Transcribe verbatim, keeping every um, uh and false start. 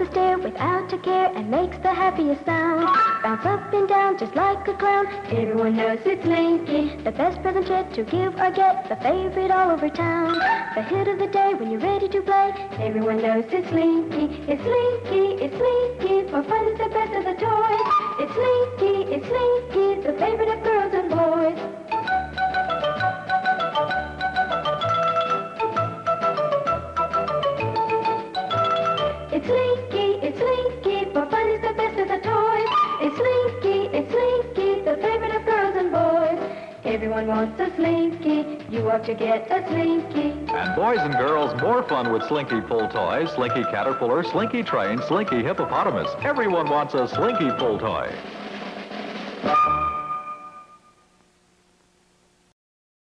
the stair without a care and makes the happiest sound. Bounce up and down just like a clown. Everyone knows it's Slinky, the best present yet to give or get, the favorite all over town. The hit of the day when you're ready to play. Everyone knows it's Slinky, it's Slinky, it's Slinky. For fun, it's the best of the toys. It's Slinky, it's Slinky, the favorite of girls and boys. It's Slinky, it's Slinky, for fun is the best of the toys. It's Slinky, it's Slinky, the favorite of girls and boys. Everyone wants a Slinky, you ought to get a Slinky. And boys and girls, more fun with Slinky pull toys, Slinky Caterpillar, Slinky Train, Slinky Hippopotamus. Everyone wants a Slinky pull toy.